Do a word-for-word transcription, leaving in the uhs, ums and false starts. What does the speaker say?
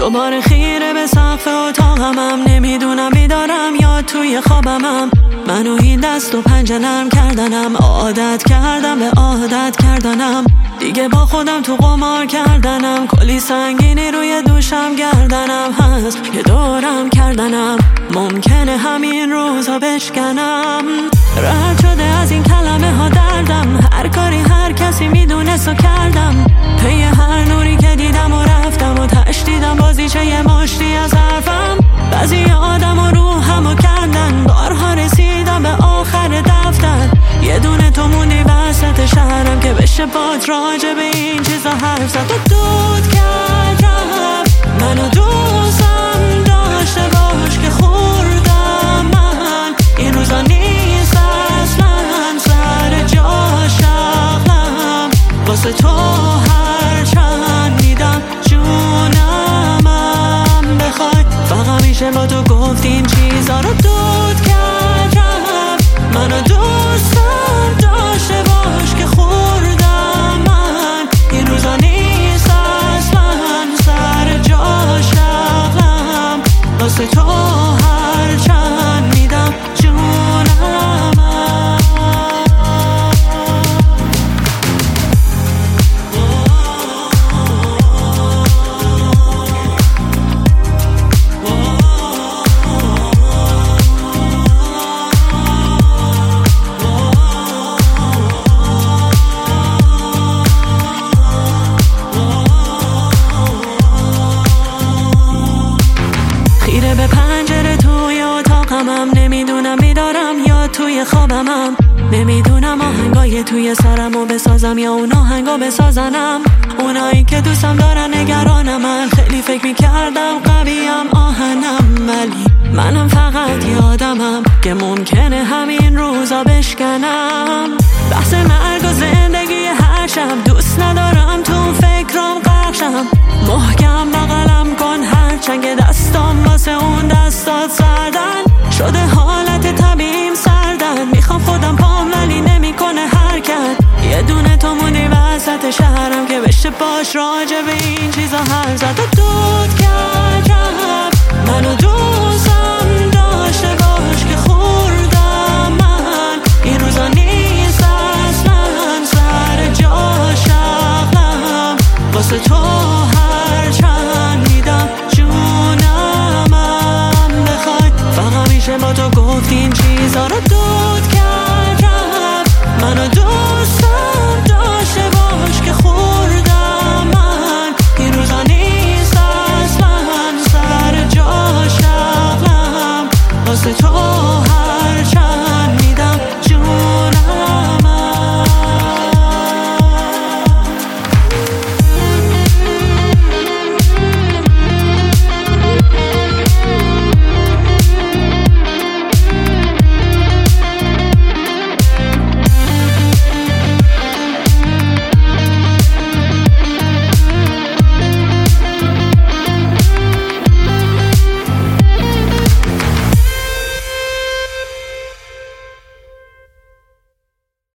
دوباره خیره به سقف اتاقمم، نمیدونم بیدارم یا توی خوابمم. منو این دست و پنجه نرم کردنم، عادت کردم به عادت کردنم. دیگه با خودم تو قمار کردنم، کلی سنگینی روی دوشم گردنم هست، یه دورم کردنم. ممکنه همین روزا بشکنم. رد شده از این کلمه ها دردم، هر کاری هر کسی میدونست و کردم. پی هر نوری که دیدم و رفتم و تشدیدم بازیچه یه مشتی از حرفم. بعضی آدم و روحمو کندن، بارها رسیدم به آخر دفتر. یه دونه تو موندی وسط شهرم که بشه باد راجع به این چیزا حرف زد. و دود کردم منو دوستم داشته باش که خوردم من. این روزا نیست اصلا سر جا شغلم، واسه تو هر چند میدم جونمم بخوای. فقط میشه با تو گفت این چیزا رو. دود کردم منو دوستم داشته باش که خوردم من. این روزا نیست اصلا سر جا شغلم، واسه تو هر چند میدم جونمم. خیره به پنجره توی اتاقمم، نمیدونم بیدارم یا توی خوابمم. نمیدونم آهنگای توی سرمو بسازم یا اون آهنگا بسازنم. اونایی که دوستم دارن نگرانم، من خیلی فکر میکردم قویم آهنم، ولی منم فقط یادمم که ممکنه همین روزا بشکنم. بحث مرگ و زندگی هر شب، دوست ندارم تو فکرام غرق شم. محکم بغلم کن هرچند که دستام واسه اون دستات سردن شده. حالت طبیعیم سردن، میخوام خودم پام ولی نمیکنه حرکت. یه دونه تو موندی وسط شهرم که بشه باش راجع به این چیزا حرف زد. و دود